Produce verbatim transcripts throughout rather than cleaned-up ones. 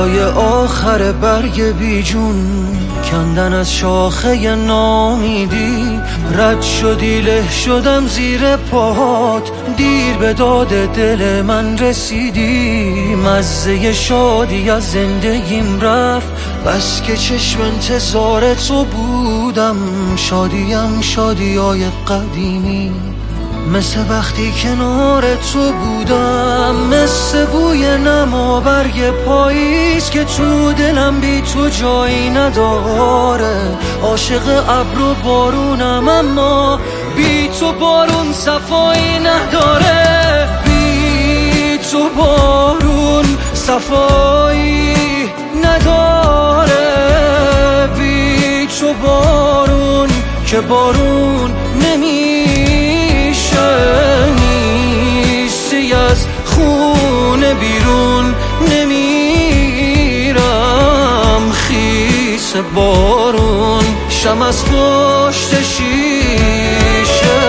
صدای آخر برگ بیجون کندن از شاخه نامیدی. رد شدی له شدم زیر پاهات، دیر به داد دل من رسیدی. مزه شادی از زندگیم رفت، بس که چشم انتظار تو بودم. شادیم شادیای قدیمی، مثل وقتی کنار تو بودم. مثل بوی نما برگ پاییز که تو دلم بی تو جایی نداره. عاشق ابر و بارونم اما بی تو بارون صفایی نداره. بی تو بارون صفایی نداره. بی تو بارون که بارون نمیشه. نیستی از خونه بیرون نمیرم. خیس بارون شم از پشت شیشه.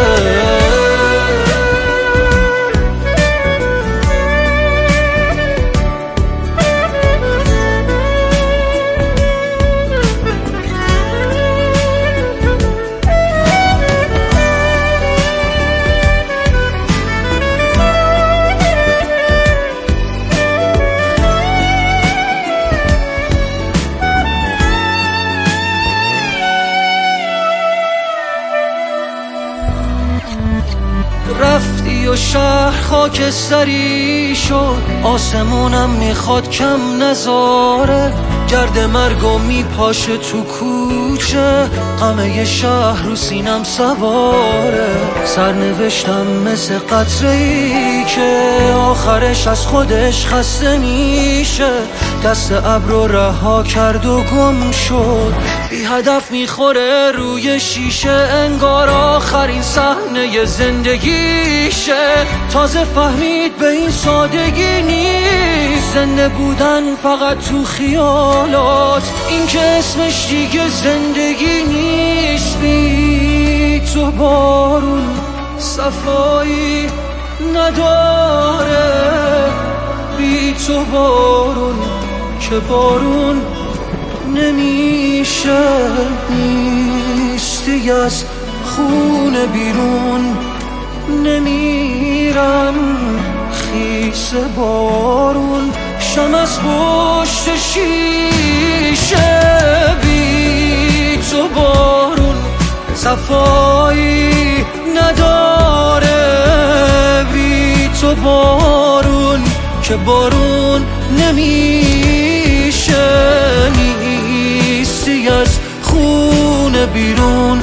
رفتی و شهر خاکستری شد، آسمونم میخواد کم نذاره. گرد مرگو میپاشه تو کوچه، همه شهر رو سینم سواره. سرنوشتم مثل قطره‌ای که آخرش از خودش خسته میشه. دست ابر رو رها کرد و گم شد، بی هدف میخوره روی شیشه. انگار آخرین صحنه زندگیشه. تازه فهمید به این سادگی نیست زنده بودن فقط تو خیالات. این که اسمش دیگه زندگی نیست. بی تو بارون صفایی نداره. بی تو بارون که بارون نمیشه. نیستی از خونه بیرون نمیرم. خیس بارون شم از پشت شیشه. بی تو بارون صفایی نداره. بی تو بارون که بارون نمیشه. نیستی از خونه بیرون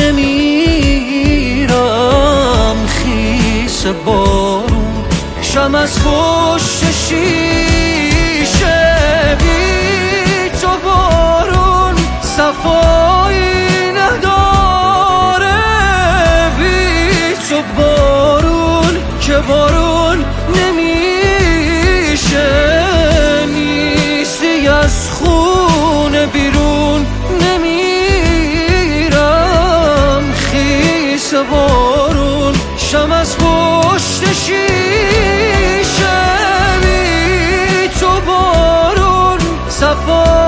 نمیرم. خیس بارون شم از پشت شیشه. بی تو بارون صفایی نداره. بی تو بارون که بارون نمیشه. نیستی از خونه بیرون نمیرم. خیس بارون شم از پشت شیشه. بی تو بارون صفا